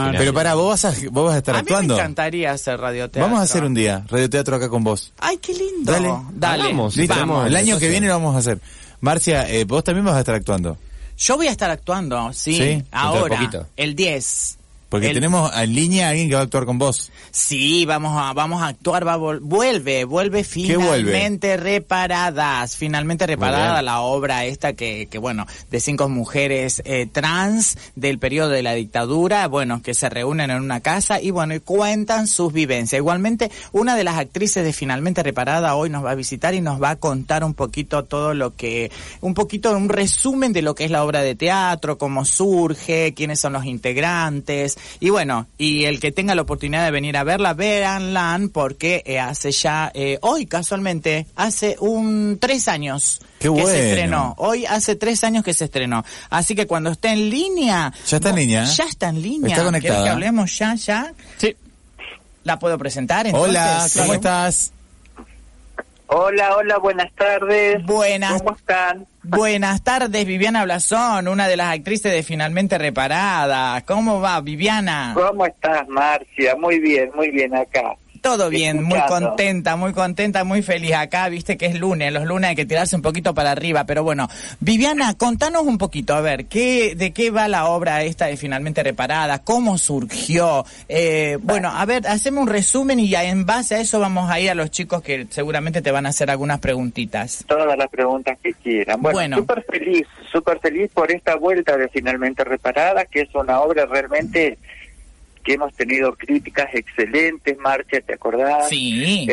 final. Pero para, vos vas a estar actuando. A mí me encantaría hacer radioteatro. Vamos a hacer un día radioteatro acá con vos. Ay, qué lindo. Dale. Vamos, Listo. vamos. El año que viene lo vamos a hacer. Marcia, vos también vas a estar actuando. Yo voy a estar actuando, sí. ¿Sí? Ahora, poquito. el 10. Porque tenemos en línea a alguien que va a actuar con vos. Sí, vamos a actuar, vuelve finalmente reparada la obra esta que bueno, de 5 mujeres trans del periodo de la dictadura, bueno, que se reúnen en una casa y bueno, y cuentan sus vivencias. Igualmente, una de las actrices de Finalmente Reparada hoy nos va a visitar y nos va a contar un poquito un resumen de lo que es la obra de teatro, cómo surge, quiénes son los integrantes. Y bueno, y el que tenga la oportunidad de venir a verla, véanla, porque hace ya, hoy casualmente, hace 3 años Qué que bueno. se estrenó. Hoy hace 3 años que se estrenó. Así que cuando esté en línea... ¿Ya está en línea? Ya está en línea. Está conectada. ¿Querés que hablemos ya? Sí. ¿La puedo presentar entonces? Hola, ¿cómo Sí. estás? Hola, buenas tardes. Buenas. ¿Cómo están? Buenas tardes, Viviana Blasón, una de las actrices de Finalmente Reparada. ¿Cómo va, Viviana? ¿Cómo estás, Marcia? Muy bien acá. Todo bien, Escuchando. muy contenta, muy feliz acá, viste que es lunes, los lunes hay que tirarse un poquito para arriba, pero bueno, Viviana, contanos un poquito, a ver, ¿de qué va la obra esta de Finalmente Reparada? ¿Cómo surgió? Bueno, a ver, haceme un resumen y ya en base a eso vamos a ir a los chicos que seguramente te van a hacer algunas preguntitas. Todas las preguntas que quieran. Bueno. Súper feliz por esta vuelta de Finalmente Reparada, que es una obra realmente que hemos tenido críticas excelentes, Marcia, ¿te acordás? Sí.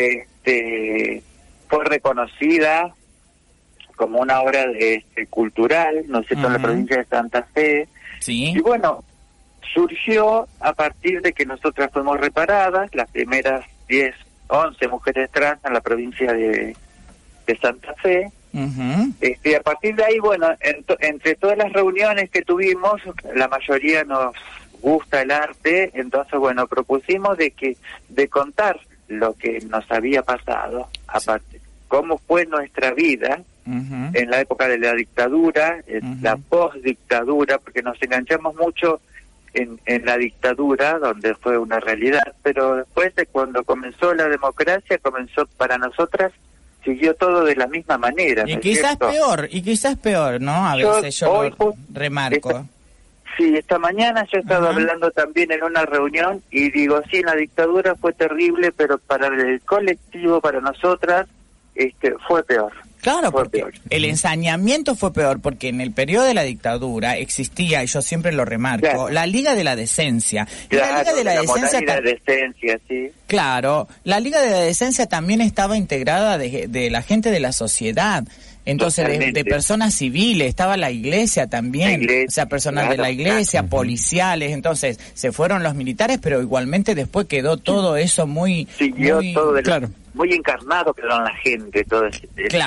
Fue reconocida como una obra cultural, ¿no es cierto?, en la provincia de Santa Fe. Sí. Y bueno, surgió a partir de que nosotras fuimos reparadas, las primeras 11 mujeres trans en la provincia de Santa Fe. Uh-huh. A partir de ahí, bueno, entre todas las reuniones que tuvimos, la mayoría nos gusta el arte, entonces bueno, propusimos de contar lo que nos había pasado, aparte, cómo fue nuestra vida en la época de la dictadura, la postdictadura, porque nos enganchamos mucho en la dictadura, donde fue una realidad, pero después de cuando comenzó la democracia, comenzó para nosotras, siguió todo de la misma manera. Y quizás peor, ¿no? A veces yo lo remarco. Sí, esta mañana yo he estado hablando también en una reunión y digo, sí, la dictadura fue terrible, pero para el colectivo, para nosotras, fue peor. Claro, porque el ensañamiento fue peor, porque en el periodo de la dictadura existía, y yo siempre lo remarco, la Liga de la Decencia. Y claro, la Liga de la Decencia, la decencia, sí. Claro, la Liga de la Decencia también estaba integrada de la gente de la sociedad. Entonces, de personas civiles, estaba la iglesia también, o sea, personal de la iglesia, policiales, entonces se fueron los militares, pero igualmente después quedó todo eso muy... Siguió todo muy encarnado quedó en la gente, todo eso.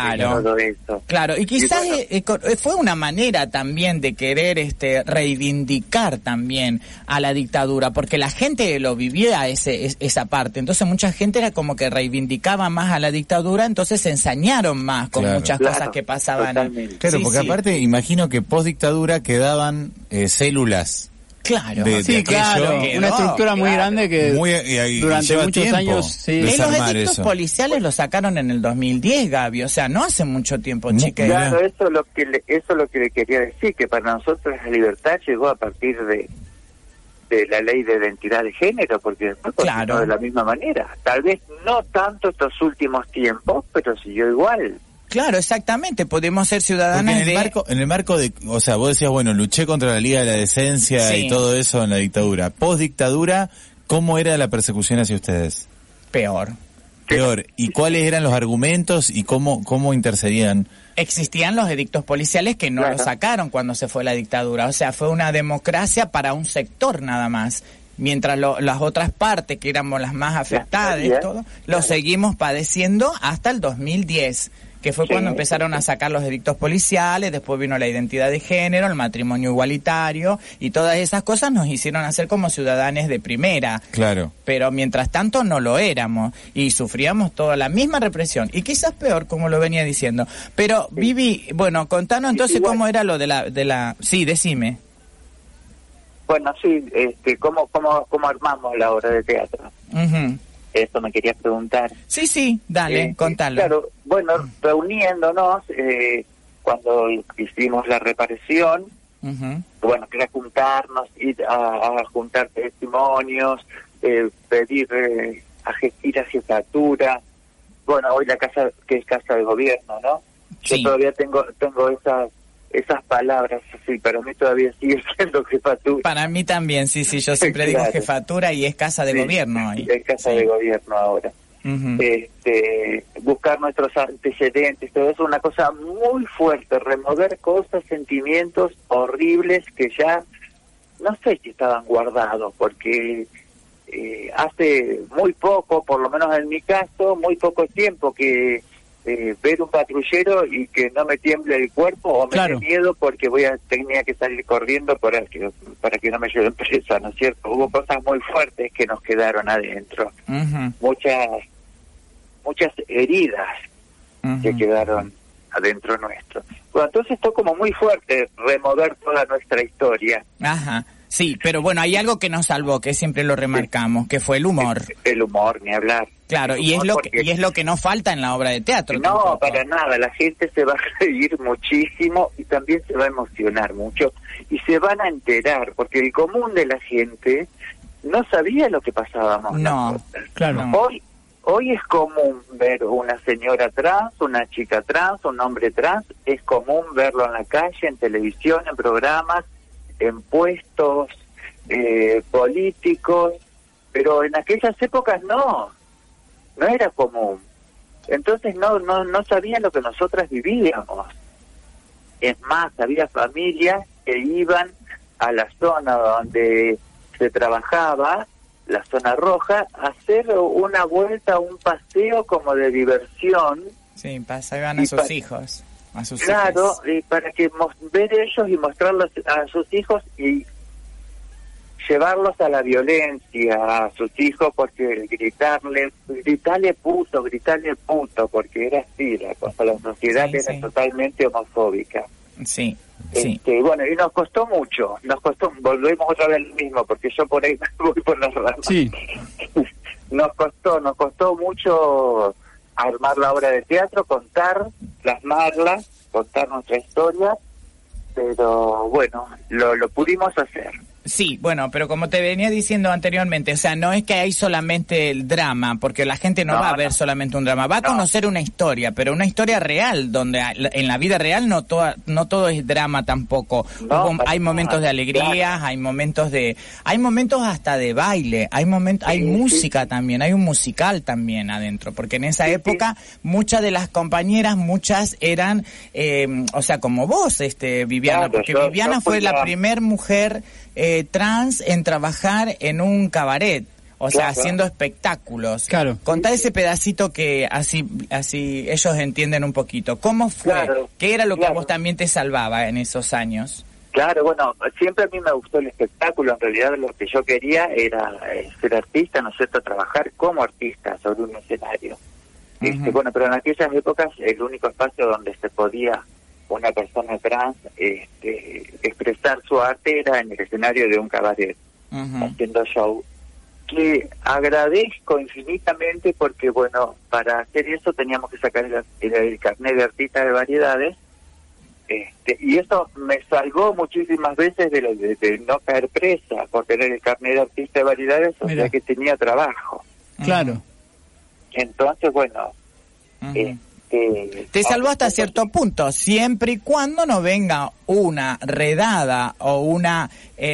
Claro, y quizás fue una manera también de querer reivindicar también a la dictadura, porque la gente lo vivía esa parte, entonces mucha gente era como que reivindicaba más a la dictadura, entonces se ensañaron más con muchas cosas que pasaban. Totalmente. Claro, porque aparte imagino que post dictadura quedaban células. Claro, una estructura muy grande que durante muchos años los edictos policiales lo sacaron en el 2010, Gaby, o sea, no hace mucho tiempo, chica. Claro, eso es lo que le quería decir, que para nosotros la libertad llegó a partir de la ley de identidad de género, porque después continuó de la misma manera. Tal vez no tanto estos últimos tiempos, pero siguió igual. Claro, exactamente, podemos ser ciudadanas en el marco de, o sea, vos decías, bueno, luché contra la Liga de la Decencia y todo eso en la dictadura. Post dictadura, ¿cómo era la persecución hacia ustedes? Peor. ¿Y cuáles eran los argumentos y cómo intercedían? Existían los edictos policiales que no lo sacaron cuando se fue la dictadura, o sea, fue una democracia para un sector nada más. Mientras las otras partes, que éramos las más afectadas, lo seguimos padeciendo hasta el 2010. Que fue cuando empezaron a sacar los edictos policiales, después vino la identidad de género, el matrimonio igualitario, y todas esas cosas nos hicieron hacer como ciudadanos de primera. Claro. Pero mientras tanto no lo éramos, y sufríamos toda la misma represión, y quizás peor, como lo venía diciendo. Pero, Vivi, bueno, contanos entonces cómo era lo de la... Sí, decime. Bueno, sí, ¿cómo armamos la obra de teatro? Eso me quería preguntar. Sí, dale, contalo. Claro, bueno, reuniéndonos, cuando hicimos la reparación, bueno, que era juntarnos, ir a juntar testimonios, pedir ir a jefatura. Bueno, hoy la casa, que es casa de gobierno, ¿no? Sí. Yo todavía tengo esas palabras, sí, para mí todavía sigue siendo jefatura. Para mí también, sí, yo siempre digo jefatura y es casa de gobierno. Es casa de gobierno ahora. Buscar nuestros antecedentes, todo eso es una cosa muy fuerte, remover cosas, sentimientos horribles que ya no sé si estaban guardados, porque hace muy poco, por lo menos en mi caso, muy poco tiempo que ver un patrullero y que no me tiemble el cuerpo o me dé miedo porque tenía que salir corriendo para que no me lleven presa, ¿no es cierto? Hubo cosas muy fuertes que nos quedaron adentro, muchas heridas que quedaron adentro nuestro. Bueno, entonces esto como muy fuerte, remover toda nuestra historia. Sí, pero bueno, hay algo que nos salvó, que siempre lo remarcamos, que fue el humor. El humor, ni hablar. Claro, y es lo que no falta en la obra de teatro. No, tampoco. Para nada, la gente se va a reír muchísimo y también se va a emocionar mucho y se van a enterar, porque el común de la gente no sabía lo que pasábamos. No, claro. Hoy es común ver una señora trans, una chica trans, un hombre trans, es común verlo en la calle, en televisión, en programas, en puestos políticos, pero en aquellas épocas no era común. Entonces no sabían lo que nosotras vivíamos. Es más, había familias que iban a la zona donde se trabajaba, la zona roja, a hacer una vuelta, un paseo como de diversión. Sí, pasaban a sus hijos. Claro, y para que ver ellos y mostrarlos a sus hijos y llevarlos a la violencia a sus hijos, porque gritarle puto, porque era así la cosa, la sociedad era totalmente homofóbica. Sí. Bueno, y nos costó mucho, volvemos otra vez lo mismo, porque yo por ahí voy por las ramas. Sí. Nos costó mucho armar la obra de teatro, plasmarla, contar nuestra historia, pero bueno, lo pudimos hacer. Sí, bueno, pero como te venía diciendo anteriormente, o sea, no es que hay solamente el drama, porque la gente no va a ver solamente un drama, va a conocer una historia, pero una historia real, donde en la vida real no todo es drama tampoco. Hay momentos de alegría, hay momentos hasta de baile, hay música también, hay un musical también adentro, porque en esa época muchas de las compañeras, eran, o sea, como vos, Viviana, porque Viviana fue la primer mujer trans en trabajar en un cabaret, o sea, haciendo espectáculos. Claro. Contá ese pedacito que así ellos entienden un poquito. ¿Cómo fue? ¿Qué era lo que a vos también te salvaba en esos años? Claro, bueno, siempre a mí me gustó el espectáculo. En realidad lo que yo quería era ser artista, ¿no es cierto?, trabajar como artista sobre un escenario. Bueno, pero en aquellas épocas el único espacio donde se podía una persona trans expresar su arte era en el escenario de un cabaret, haciendo show, que agradezco infinitamente porque, bueno, para hacer eso teníamos que sacar el carnet de artista de variedades, y eso me salvó muchísimas veces de no caer presa por tener el carnet de artista de variedades, o sea que tenía trabajo. Claro. Entonces, bueno, te salvó hasta cierto punto, siempre y cuando no venga una redada o una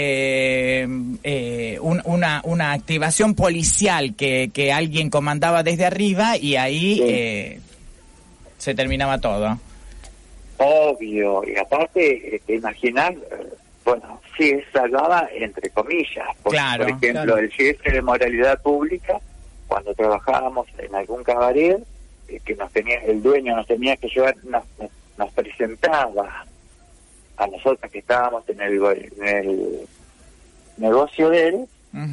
activación policial que alguien comandaba desde arriba y ahí se terminaba todo. Obvio, y aparte, te imaginas, bueno, sí, salvaba entre comillas, porque, claro, por ejemplo, el jefe de moralidad pública, cuando trabajábamos en algún cabaret, que el dueño nos tenía que llevar, nos presentaba a nosotros que estábamos en el negocio de él,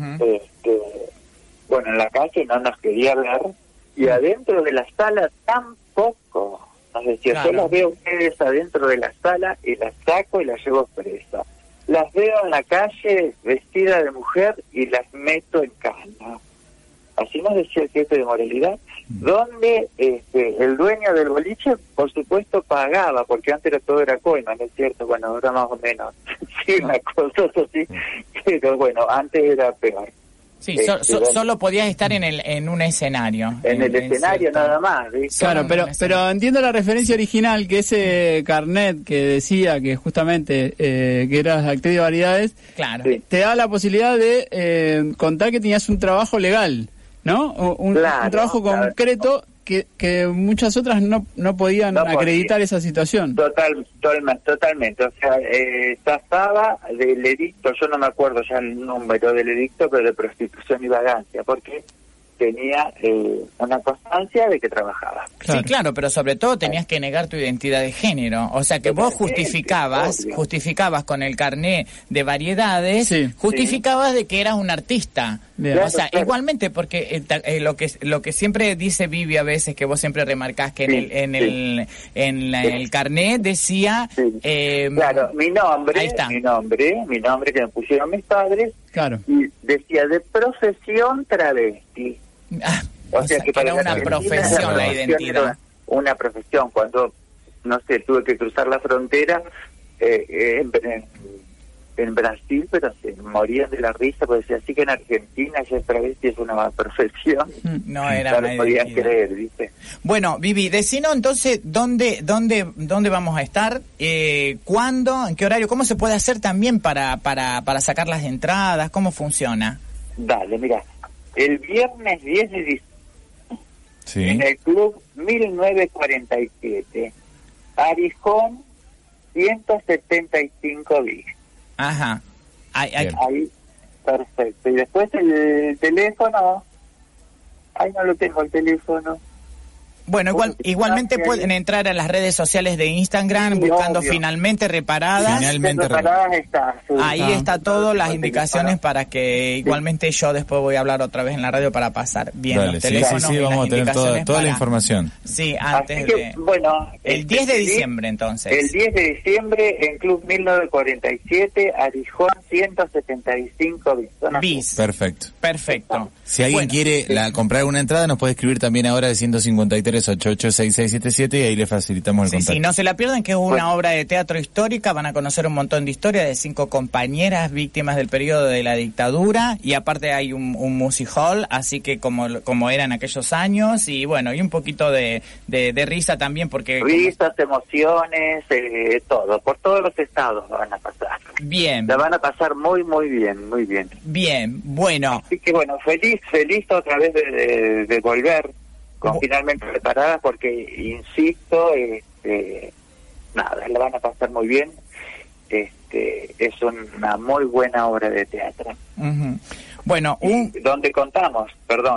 bueno, en la calle no nos quería ver, y adentro de la sala tampoco. Nos decía, yo las veo a ustedes adentro de la sala y las saco y las llevo presa. las veo en la calle vestida de mujer y las meto en cana. Así nos decía el jefe de moralidad, donde el dueño del boliche, por supuesto, pagaba, porque antes todo era coima, ¿no es cierto? Bueno, ahora más o menos, sí, una cosa así, pero bueno, antes era peor. Sí, solo podías estar en un escenario. En el escenario nada más, ¿viste? Claro, pero entiendo la referencia original, que ese carnet que decía que justamente que eras actriz de variedades, claro, te da la posibilidad de contar que tenías un trabajo legal, ¿no? Un trabajo concreto que muchas otras no podían acreditar esa situación. Totalmente. O sea, zafaba del edicto, yo no me acuerdo ya el número del edicto, pero de prostitución y vagancia, porque tenía una constancia de que trabajaba. Claro. Sí, claro, pero sobre todo tenías que negar tu identidad de género. O sea, que vos justificabas con el carné de variedades, justificabas de que eras un artista. Bien. O sea, igualmente, porque lo que siempre dice Vivi a veces, que vos siempre remarcás que en el carné decía... claro, mi nombre, ahí está. mi nombre que me pusieron mis padres, claro, y decía de profesión travesti. O sea, que era una profesión la identidad. Una profesión. Cuando, no sé, tuve que cruzar la frontera en Brasil, pero se morían de la risa, porque decía, así que en Argentina ya travesti es una profesión. No era no lo podían creer, ¿viste? Bueno, Vivi, decinos entonces dónde vamos a estar, cuándo, en qué horario, cómo se puede hacer también para sacar las entradas, cómo funciona. Dale, mira, el viernes 10 de diciembre, en el club 1947, Arijón 175 bis. Ajá. Ahí, perfecto. Y después el teléfono, ahí no lo tengo el teléfono. Bueno, igualmente pueden entrar a las redes sociales de Instagram buscando obvio. Finalmente Reparadas. Está, sí. Ahí está todo, las indicaciones para que igualmente yo después voy a hablar otra vez en la radio para pasar bien los teléfonos. Sí, vamos a tener toda la información. Sí, antes que, bueno, el 10 de diciembre entonces. El 10 de diciembre en Club 1947, Arijón 175 bis. Perfecto. Si alguien quiere comprar una entrada, nos puede escribir también ahora al 153-886677 y ahí le facilitamos el contacto. Sí, no se la pierdan, que es una obra de teatro histórica, van a conocer un montón de historias de 5 compañeras víctimas del periodo de la dictadura, y aparte hay un music hall, así que como era en aquellos años, y bueno, y un poquito de risa también, porque... Risas, emociones, todo, por todos los estados van a pasar. Bien. La van a pasar muy, muy bien, muy bien. Bien, bueno. Así que bueno, feliz otra vez de volver con Finalmente Reparadas, porque insisto, nada, la van a pasar muy bien. Es una muy buena obra de teatro. Uh-huh. Bueno, donde contamos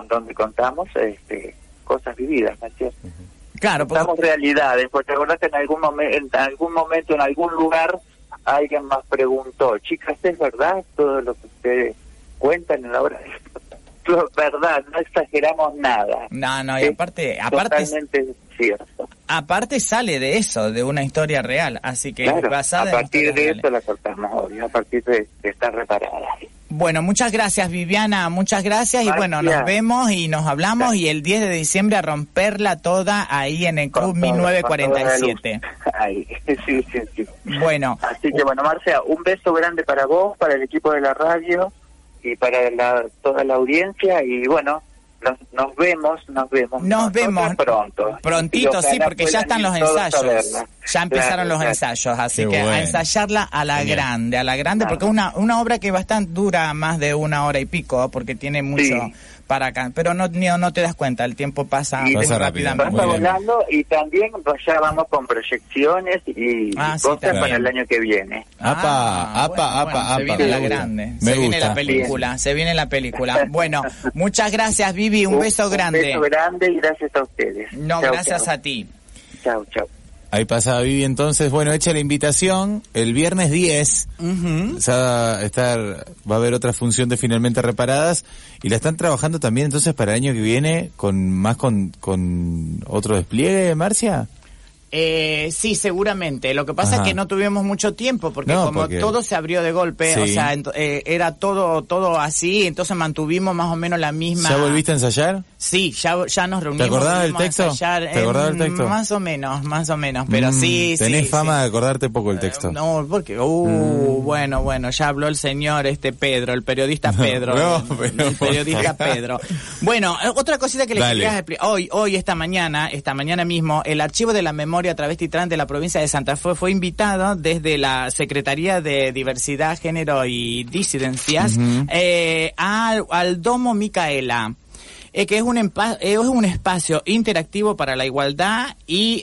cosas vividas, ¿no es cierto? Claro, contamos realidades, porque acordás que en algún momento, en algún lugar, alguien más preguntó, chicas, ¿es verdad todo lo que ustedes cuentan en la obra? Es verdad, no exageramos nada. No, y aparte totalmente cierto. Aparte sale de eso, de una historia real, así que claro, basada a partir en de eso la cortamos, obvio, a partir de estar reparada. Bueno, muchas gracias, Viviana, muchas gracias. Y bueno, nos vemos y nos hablamos, y el 10 de diciembre a romperla toda ahí en el Club 1947. Ahí, sí. Bueno. Así que bueno, Marcia, un beso grande para vos, para el equipo de la radio y para toda la audiencia, y bueno, nos vemos pronto. Prontito, sí, porque ya están los ensayos. Ya empezaron los ensayos, así que a ensayarla a la grande, porque es una obra que bastante dura más de 1 hora y pico, porque tiene mucho para acá, pero no te das cuenta, el tiempo pasa rápidamente. Pasa volando, y también ya vamos con proyecciones y cosas para el año que viene. Se viene la grande, se viene la película. Bueno, muchas gracias, Vivi, un beso grande. Un beso grande y gracias a ustedes. No, gracias a ti. Chau. Ahí pasaba Vivi entonces. Bueno, hecha la invitación, el viernes 10 va a haber otra función de Finalmente Reparadas, y la están trabajando también entonces para el año que viene con otro despliegue, Marcia. Sí, seguramente. Lo que pasa es que no tuvimos mucho tiempo porque todo se abrió de golpe, o sea, era todo así, entonces mantuvimos más o menos la misma. ¿Ya volviste a ensayar? Sí, ya nos reunimos. ¿Te acordabas del texto? ¿Te acordabas del texto? Más o menos, pero sí. Tenés fama de acordarte poco el texto. No, porque, bueno, ya habló el señor Pedro, el periodista Pedro. El periodista Pedro. Bueno, otra cosita que les quería explicar. Hoy, esta mañana mismo, el Archivo de la Memoria Travesti Trans de la provincia de Santa Fe fue invitado desde la Secretaría de Diversidad, Género y Disidencias al Domo Micaela. Que es un espacio interactivo para la igualdad y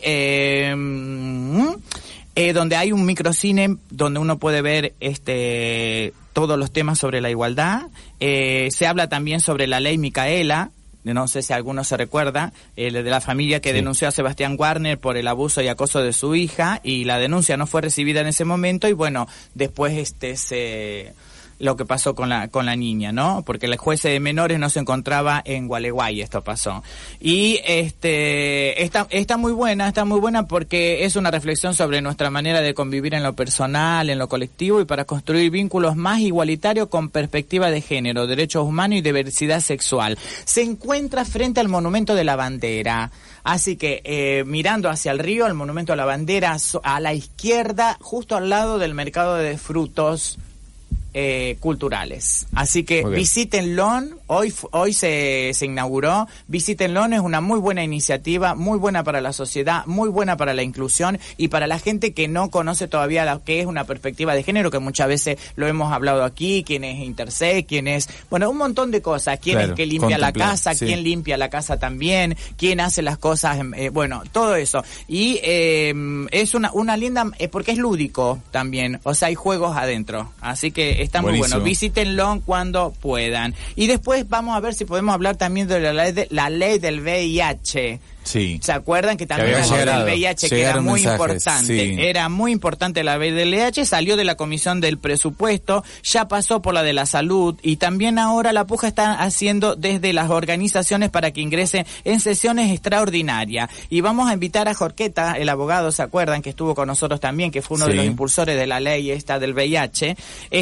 donde hay un microcine donde uno puede ver todos los temas sobre la igualdad. Se habla también sobre la ley Micaela. No sé si alguno se recuerda, de la familia que denunció a Sebastián Warner por el abuso y acoso de su hija, y la denuncia no fue recibida en ese momento, y bueno, después lo que pasó con la niña, ¿no? Porque el juez de menores no se encontraba en Gualeguay, esto pasó. Y está muy buena porque es una reflexión sobre nuestra manera de convivir en lo personal, en lo colectivo, y para construir vínculos más igualitarios con perspectiva de género, derechos humanos y diversidad sexual. Se encuentra frente al Monumento de la Bandera. Así que mirando hacia el río, el Monumento de la Bandera, a la izquierda, justo al lado del mercado de frutos culturales. Así que visítenlo, hoy se inauguró, visítenlo, es una muy buena iniciativa, muy buena para la sociedad, muy buena para la inclusión y para la gente que no conoce todavía lo que es una perspectiva de género, que muchas veces lo hemos hablado aquí, quién es intersex, quién es, bueno, un montón de cosas, quién es que limpia la casa, quién limpia la casa también, quién hace las cosas, bueno, todo eso. Y es una linda, porque es lúdico también, o sea, hay juegos adentro, así que está muy bueno, visítenlo cuando puedan. Y después vamos a ver si podemos hablar también de la ley del VIH. Sí. ¿Se acuerdan que también la ley del VIH, que era muy importante? Sí. Era muy importante la ley del VIH, salió de la Comisión del Presupuesto, ya pasó por la de la Salud, y también ahora la puja está haciendo desde las organizaciones para que ingresen en sesiones extraordinarias. Y vamos a invitar a Jorqueta, el abogado, ¿se acuerdan? Que estuvo con nosotros también, que fue uno de los impulsores de la ley esta del VIH,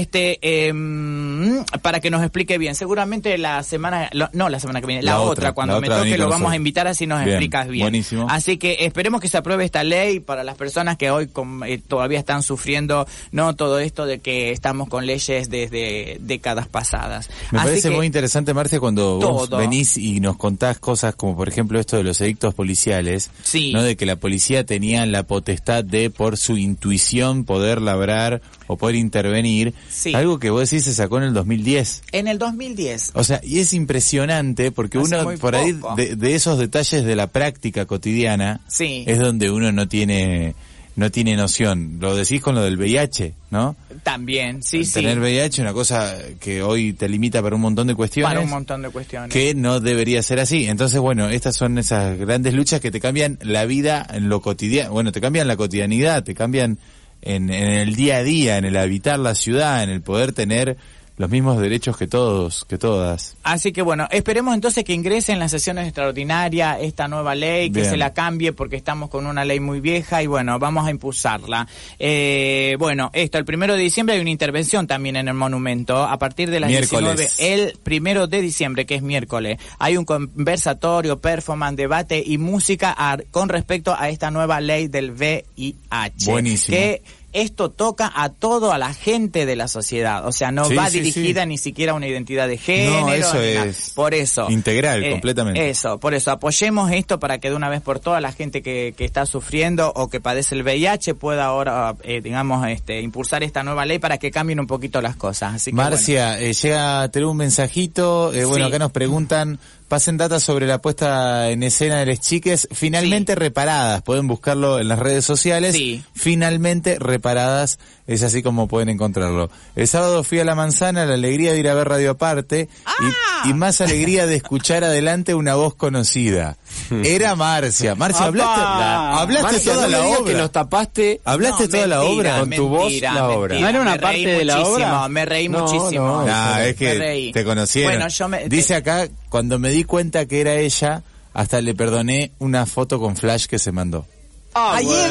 para que nos explique bien. Seguramente la semana que viene, la otra cuando me toque lo vamos a invitar, así nos explica bien. Buenísimo. Así que esperemos que se apruebe esta ley para las personas que hoy todavía están sufriendo todo esto de que estamos con leyes desde décadas pasadas. Me parece muy interesante, Marcia, cuando vos venís y nos contás cosas como por ejemplo esto de los edictos policiales, ¿no? De que la policía tenía la potestad de, por su intuición, poder labrar o poder intervenir. Algo que vos decís se sacó en el 2010. En el 2010. O sea, y es impresionante porque uno por ahí de esos detalles de la práctica cotidiana es donde uno no tiene noción. Lo decís con lo del VIH, ¿no? También, Tener VIH es una cosa que hoy te limita para un montón de cuestiones. Para un montón de cuestiones. Que no debería ser así. Entonces, bueno, estas son esas grandes luchas que te cambian la vida en lo cotidiano. Bueno, te cambian la cotidianidad, te cambian en el día a día, en el habitar la ciudad, en el poder tener los mismos derechos que todos, que todas. Así que bueno, esperemos entonces que ingrese en las sesiones extraordinarias esta nueva ley, que se la cambie porque estamos con una ley muy vieja y bueno, vamos a impulsarla. Bueno, el 1 de diciembre hay una intervención también en el monumento, a partir de las 19, el 1 de diciembre, que es miércoles, hay un conversatorio, performance, debate y música con respecto a esta nueva ley del VIH. Buenísimo. Que esto toca a la gente de la sociedad, o sea, no va dirigida ni siquiera a una identidad de género. No, eso es por eso integral, completamente. Por eso apoyemos esto para que de una vez por todas la gente que está sufriendo o que padece el VIH pueda ahora, impulsar esta nueva ley para que cambien un poquito las cosas. Así que, Marcia, llega a tener un mensajito, acá nos preguntan, pasen datas sobre la puesta en escena de las chiques, finalmente reparadas, pueden buscarlo en las redes sociales, finalmente reparadas, es así como pueden encontrarlo. El sábado fui a La Manzana, la alegría de ir a ver Radio Aparte, y más alegría de escuchar adelante una voz conocida. Era Marcia. Marcia, hablaste Marcia, toda la obra. Que nos tapaste. Hablaste toda la obra. Con tu voz, la obra. ¿No era una parte de la obra? Me reí muchísimo. Es que te conocieron. Bueno, dice acá, cuando me di cuenta que era ella, hasta le perdoné una foto con flash que se mandó. Ay, bueno. Es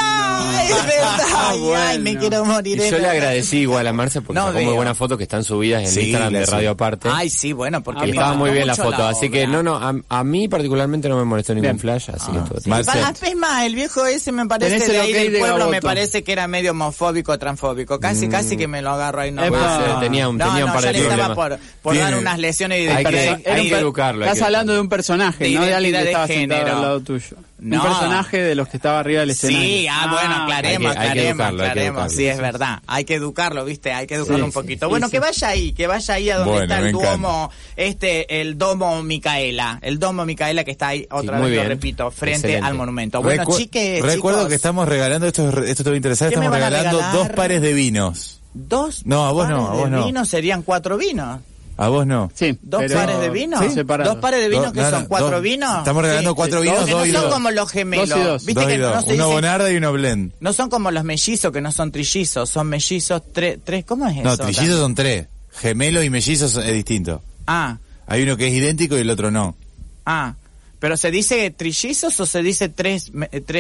verdad. Bueno. Ay, me quiero morir. Y yo le agradecí igual a Marce porque sacó muy buenas fotos que están subidas en Instagram de Radio Aparte. Ay, sí, bueno, porque estaba muy bien la foto, así que a mí particularmente no me molestó ningún flash, así que todo. Sí. Es más, el viejo ese me parece de ahí del pueblo, me parece que era medio homofóbico, transfóbico, casi que me lo agarro ahí. Tenía un par de problemas. Estaba por dar unas lesiones y hay que educarlo. Estás hablando de un personaje, no de alguien que estaba sentado al lado tuyo. Un personaje de los que estaba arriba del escenario. Sí, bueno, aclaremos. Sí, es verdad. Hay que educarlo, ¿viste? Hay que educarlo un poquito. Bueno, que vaya ahí a donde está el Duomo, el Domo Micaela. El Domo Micaela que está ahí, otra vez lo repito, frente al monumento. Bueno, recuerdo que estamos regalando, esto te va a interesar, estamos regalando 2 pares de vinos. ¿2? No, a vos no, a vos no. Vinos serían 4 vinos. ¿A vos no? Sí. ¿2 pares de vino? Sí, separados. 2 pares de vino que son 4 vinos. Estamos regalando 4 vinos, 2 y 2. No son como los gemelos. 2 y 2. ¿Viste que no se uno bonarda y uno blend. No son como los mellizos, que no son trillizos. Son mellizos 3. ¿Cómo es eso? No, trillizos son 3. Gemelos y mellizos es distinto. Hay uno que es idéntico y el otro no. ¿Pero se dice trillizos o se dice 3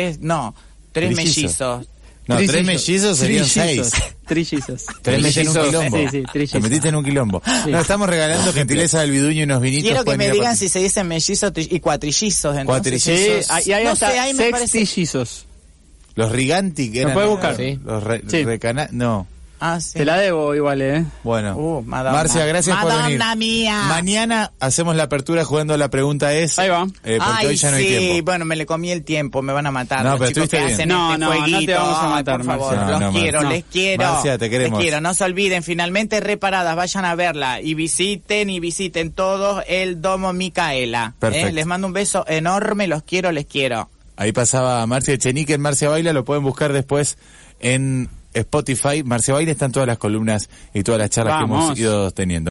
mellizos? No, 3 mellizos serían 6. Trillizos. 3 mellizos en un quilombo. Sí, trillizos. Te metiste en un quilombo. Sí. No, estamos regalando gentileza del Viduño y unos vinitos. Quiero que me digan si se dicen mellizos y cuatrillizos. Cuatrillizos. Sí, y hay hasta sextillizos. Los Riganti que eran... ¿Lo puedes buscar? Los no. Sí. Te la debo igual, Bueno, Marcia, gracias por venir. Madonna mía. Mañana hacemos la apertura jugando la pregunta es. Ahí va. Porque hoy ya no hay tiempo. Bueno, me le comí el tiempo, me van a matar. No, pero chicos que hacen no te vamos a matar, por favor. Les quiero. Marcia, te queremos. Les quiero. No se olviden, finalmente reparadas, vayan a verla y visiten todos el Domo Micaela. Les mando un beso enorme, les quiero. Ahí pasaba Marcia Echenique en Marcia Baila, lo pueden buscar después en Spotify. Marcia Baila, están todas las columnas y todas las charlas que hemos ido teniendo.